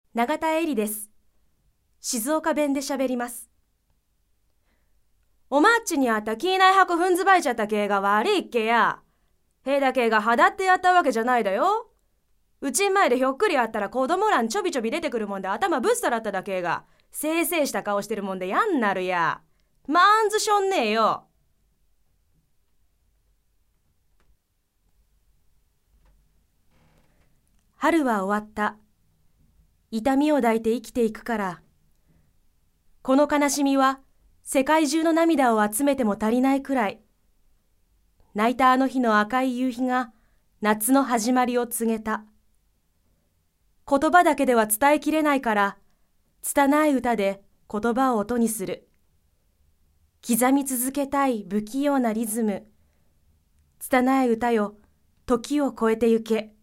永田絵里です。静岡弁で喋ります。おまっちにあった気ない箱ふんずばいちゃった系が悪いっけや。へいだけが肌ってやったわけじゃないだよ。うちん前でひょっくりあったら子供らんちょびちょび出てくるもんで頭ぶっさらっただけが、せいせいした顔してるもんでやんなるや。まんずしょんねえよ。春は終わった。痛みを抱いて生きていくから。この悲しみは世界中の涙を集めても足りないくらい。泣いたあの日の赤い夕日が夏の始まりを告げた。言葉だけでは伝えきれないから、拙い歌で言葉を音にする。刻み続けたい不器用なリズム。拙い歌よ、時を超えてゆけ。